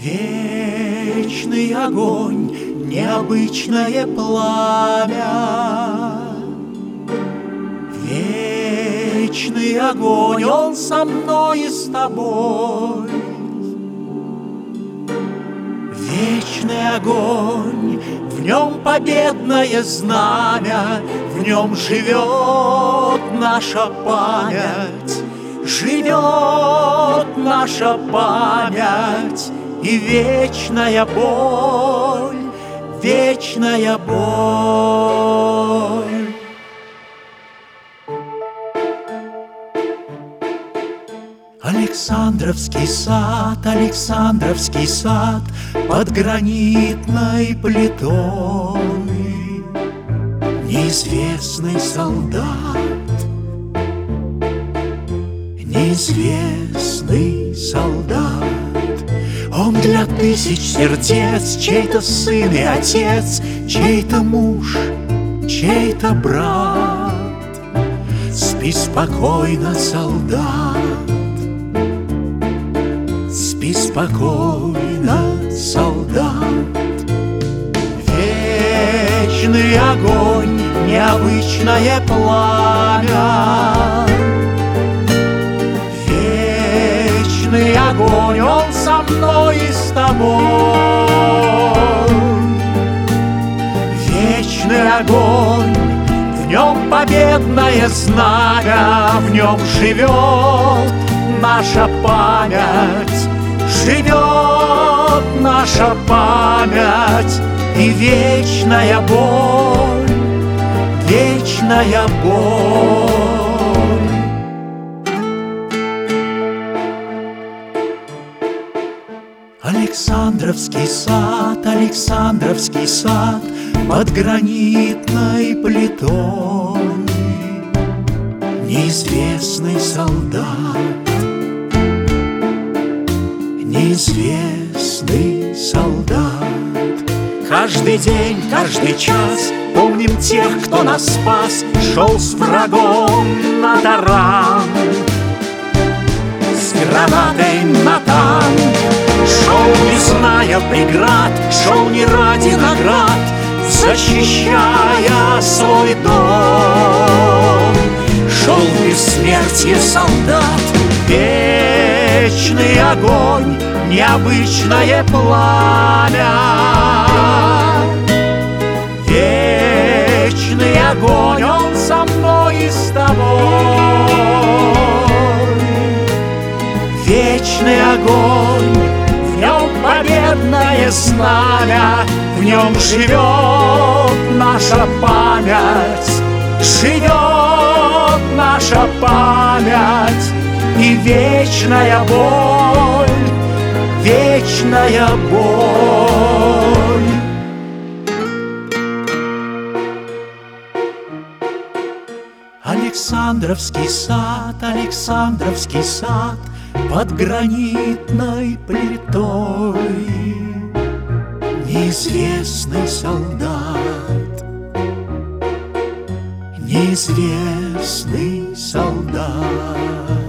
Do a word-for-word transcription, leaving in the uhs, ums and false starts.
Вечный огонь, необычное пламя. Вечный огонь, он со мной и с тобой. Вечный огонь, в нем победное знамя, в нем живет наша память, живет наша память и вечная боль, вечная боль. Александровский сад, Александровский сад под гранитной плитой. Неизвестный солдат, неизвестный солдат. Он для тысяч сердец, чей-то сын и отец, чей-то муж, чей-то брат. Спи спокойно, солдат, спи спокойно, солдат. Вечный огонь, необычное пламя. Вечный огонь, он со мной и с тобой. Вечный огонь, в нем победное знамя, в нем живет наша память, живет наша память и вечная боль, вечная боль. Александровский сад, Александровский сад под гранитной плитой. Неизвестный солдат, неизвестный солдат. Каждый день, каждый час помним тех, кто нас спас, шел с врагом на таран, с гранатой на танк. Шел, не зная преград, шел не ради наград, защищая свой дом. Шел в бессмертие солдат, вечный огонь, необычное пламя. Вечный огонь, он со мной и с тобой. Вечный огонь, в нем победное знамя, в нем живет наша память, живет наша память и вечная боль, вечная боль. Александровский сад, Александровский сад под гранитной плитой. Неизвестный солдат, неизвестный солдат.